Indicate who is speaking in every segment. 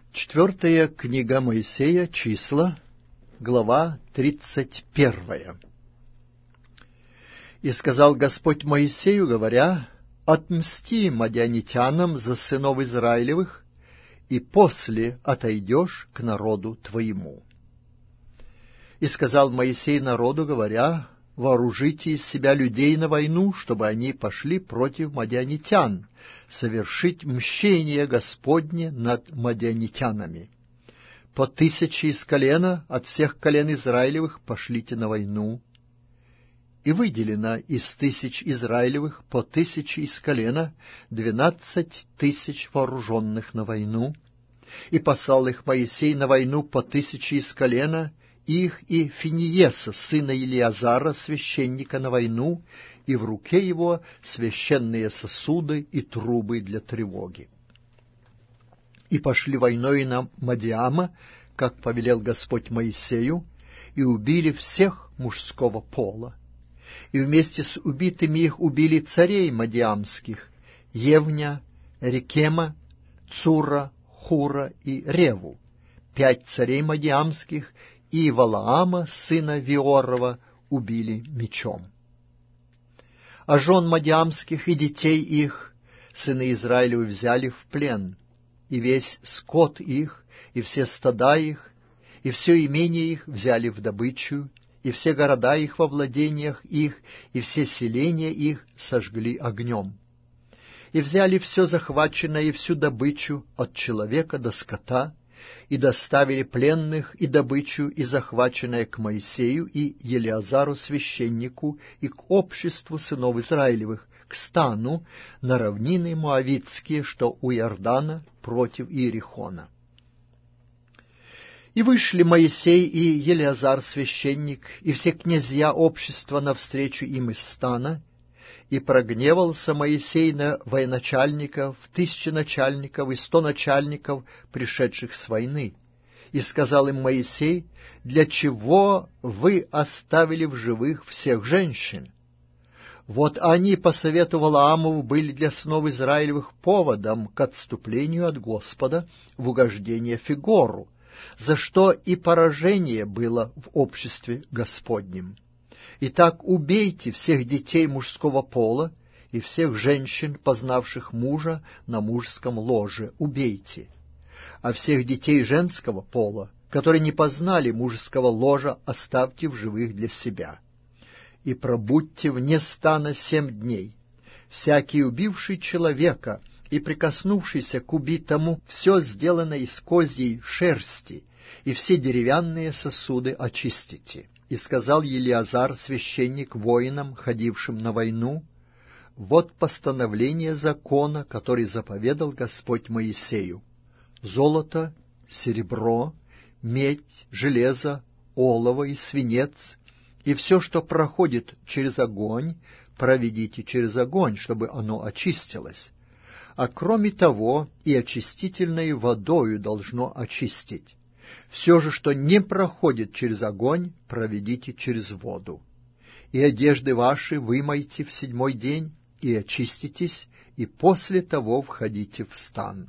Speaker 1: Четвертая книга Моисея, Числа, глава 31. «И сказал Господь Моисею, говоря: отмсти мадианитянам за сынов Израилевых, и после отойдешь к народу твоему. И сказал Моисей народу, говоря: вооружите из себя людей на войну, чтобы они пошли против мадианитян, совершить мщение Господне над мадианитянами. По 1000 из колена, от всех колен Израилевых, пошлите на войну. И выделено из 1000 Израилевых по 1000 из колена 12 000 вооруженных на войну. И послал их Моисей на войну по 1000 из колена, их и Финиеса, сына Илиазара, священника, на войну, и в руке его священные сосуды и трубы для тревоги. И пошли войной на Мадиама, как повелел Господь Моисею, и убили всех мужского пола. И вместе с убитыми их убили царей мадиамских: Евня, Рекема, Цура, Хура и Реву, 5 царей мадиамских, и Валаама, сына Виорова, убили мечом. А жен мадиамских и детей их сыны Израилевы взяли в плен, и весь скот их, и все стада их, и все имение их взяли в добычу, и все города их во владениях их, и все селения их сожгли огнем. И взяли все захваченное и всю добычу от человека до скота, и доставили пленных и добычу, и захваченное к Моисею и Елиазару священнику, и к обществу сынов Израилевых, к стану на равнины Моавитские, что у Иордана, против Иерихона. И вышли Моисей и Елиазар священник, и все князья общества навстречу им из стана, и прогневался Моисей на военачальников, 1000 начальников и 100 начальников, пришедших с войны. И сказал им Моисей: для чего вы оставили в живых всех женщин? Вот они по совету Валаамову были для сынов Израилевых поводом к отступлению от Господа в угождение Фигору, за что и поражение было в обществе Господнем. Итак, убейте всех детей мужского пола и всех женщин, познавших мужа на мужском ложе, убейте. А всех детей женского пола, которые не познали мужского ложа, оставьте в живых для себя. И пробудьте вне стана 7 дней. Всякий убивший человека и прикоснувшийся к убитому, все сделано из козьей шерсти, и все деревянные сосуды очистите. И сказал Елиазар, священник, воинам, ходившим на войну: вот постановление закона, который заповедал Господь Моисею: золото, серебро, медь, железо, олово и свинец, и все, что проходит через огонь, проведите через огонь, чтобы оно очистилось. А кроме того, и очистительной водою должно очистить. Все же, что не проходит через огонь, проведите через воду. И одежды ваши вымойте в 7-й день, и очиститесь, и после того входите в стан.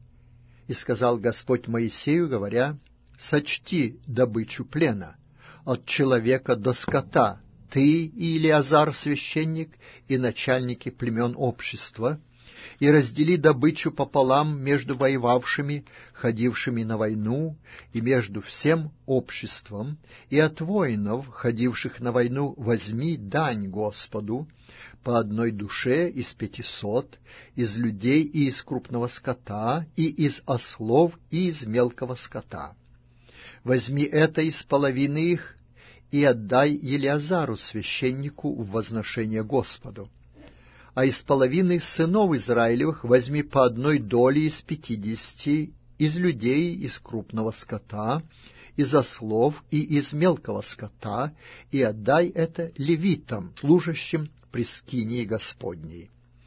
Speaker 1: И сказал Господь Моисею, говоря: сочти добычу плена от человека до скота, ты и Илиазар священник, и начальники племен общества, и раздели добычу пополам между воевавшими, ходившими на войну, и между всем обществом, и от воинов, ходивших на войну, возьми дань Господу по 1 душе из 500, из людей и из крупного скота, и из ослов, и из мелкого скота. Возьми это из половины их, и отдай Елиазару священнику в возношение Господу. А из половины сынов Израилевых возьми по 1 доле из 50, из людей, из крупного скота, из ослов и из мелкого скота, и отдай это левитам, служащим при скинии Господней.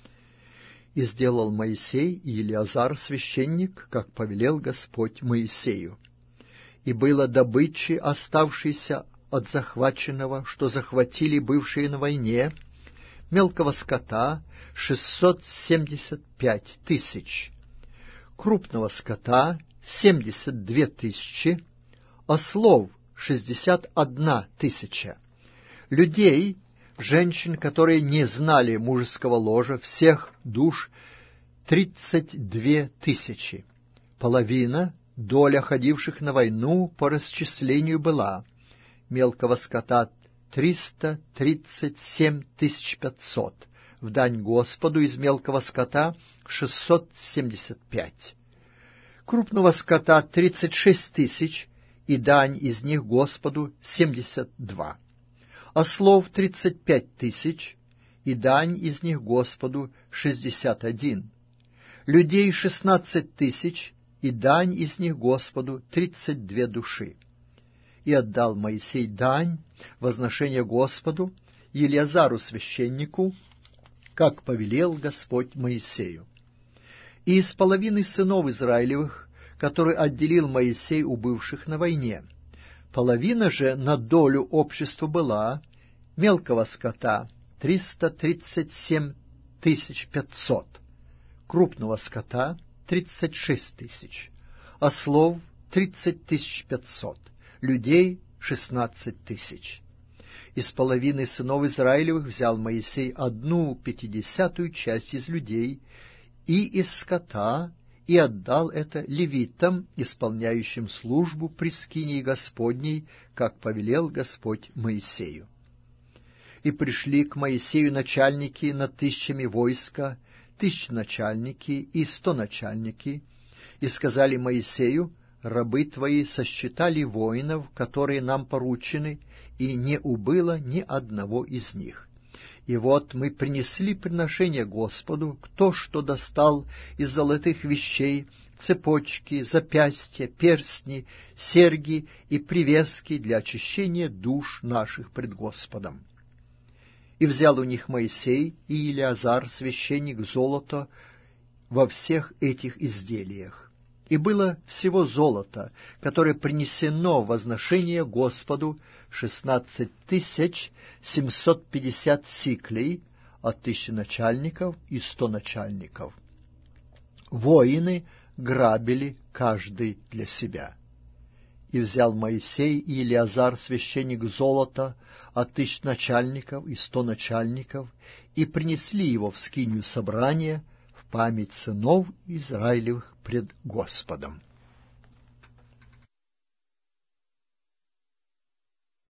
Speaker 1: И сделал Моисей и Елиазар священник, как повелел Господь Моисею. И было добычи, оставшейся от захваченного, что захватили бывшие на войне, мелкого скота 675 000, крупного скота 72 тысячи, ослов 61 тысяча, людей, женщин, которые не знали мужеского ложа, всех душ 32 тысячи. Половина, доля ходивших на войну по расчислению была: мелкого скота 337 500, в дань Господу из мелкого скота 675, крупного скота 36 тысяч, и дань из них Господу 72, ослов 35 тысяч, и дань из них Господу 61, людей 16 тысяч, и дань из них Господу 32 души. И отдал Моисей дань, возношение Господу, Елиазару священнику, как повелел Господь Моисею. И из половины сынов Израилевых, который отделил Моисей у бывших на войне, половина же на долю общества была: мелкого скота 337 500, крупного скота 36 тысяч, ослов 30 500, людей 16 тысяч. Из половины сынов Израилевых взял Моисей 1/50 часть из людей и из скота, и отдал это левитам, исполняющим службу при скинии Господней, как повелел Господь Моисею. И пришли к Моисею начальники над тысячами войска, тысяченачальники и стоначальники, и сказали Моисею: рабы твои сосчитали воинов, которые нам поручены, и не убыло ни одного из них. И вот мы принесли приношение Господу, кто что достал из золотых вещей, цепочки, запястья, перстни, серьги и привески для очищения душ наших пред Господом. И взял у них Моисей и Елиазар, священник, золото во всех этих изделиях. И было всего золото, которое принесено в возношение Господу, 16 750 сиклей от тысяченачальников и стоначальников. Воины грабили каждый для себя. И взял Моисей и Елиазар, священник, золото от тысяченачальников и стоначальников, и принесли его в скинию собрания в память сынов Израилевых пред Господом.